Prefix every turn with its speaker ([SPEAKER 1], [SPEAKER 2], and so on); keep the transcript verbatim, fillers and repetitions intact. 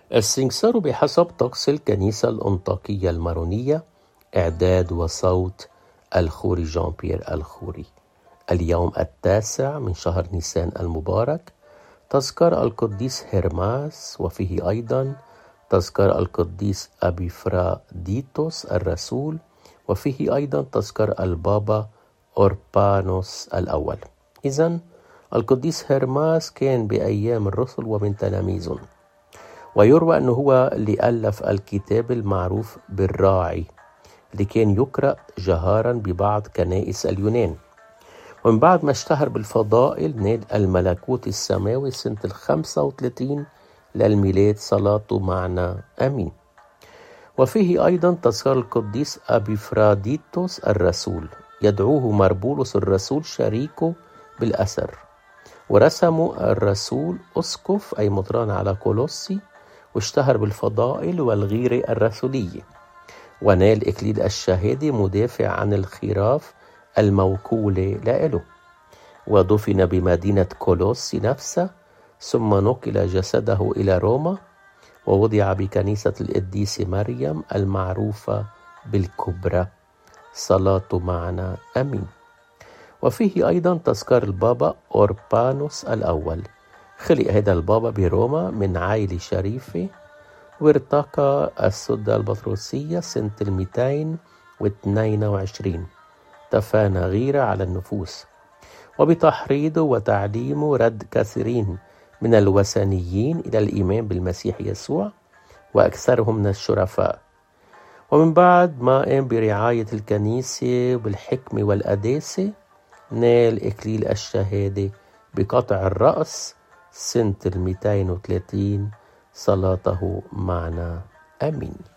[SPEAKER 1] السنكسار بحسب طقس الكنيسة الأنطاكية المارونية، إعداد وصوت الخوري جان بيير الخوري. اليوم التاسع من شهر نيسان المبارك، تذكار القديس هرماس، وفيه أيضا تذكار القديس أبيفراديتوس الرسول، وفيه أيضا تذكار البابا أوربانوس الأول. إذن القديس هرماس كان بأيام الرسل ومن تلاميذهم، ويروى أنه هو اللي ألف الكتاب المعروف بالراعي اللي كان يقرأ جهارا ببعض كنائس اليونان. ومن بعد ما اشتهر بالفضائل نال الملكوت السماوي سنة الخمسة وثلاثين للميلاد، صلاته معنا آمين. وفيه أيضا تذكار القديس أبيفراديتوس الرسول، يدعوه مربولس الرسول شريكه بالأسر، ورسموا الرسول أسقف أي مطران على كولوسي، واشتهر بالفضائل والغيرة الرسولية، ونال إكليل الشهادة مدافع عن الخراف الموكولة لإله، ودفن بمدينة كولوسي نفسها، ثم نقل جسده إلى روما، ووضع بكنيسة القديسة مريم المعروفة بالكبرى، صلاته معنا آمين. وفيه أيضا تذكار البابا أوربانوس الأول، خلق هذا البابا بروما من عائلة شريفة، وارتقى السدة البطرسية سنة المئتين واثنين وعشرين، تفانى غيرة على النفوس، وبتحريضه وتعليمه رد كثيرين من الوثنيين إلى الإيمان بالمسيح يسوع، وأكثرهم من الشرفاء. ومن بعد ما قام برعاية الكنيسة بالحكمة والقداسة، نال إكليل الشهادة بقطع الرأس سنة المئتين وثلاثين، صلاته معنا آمين.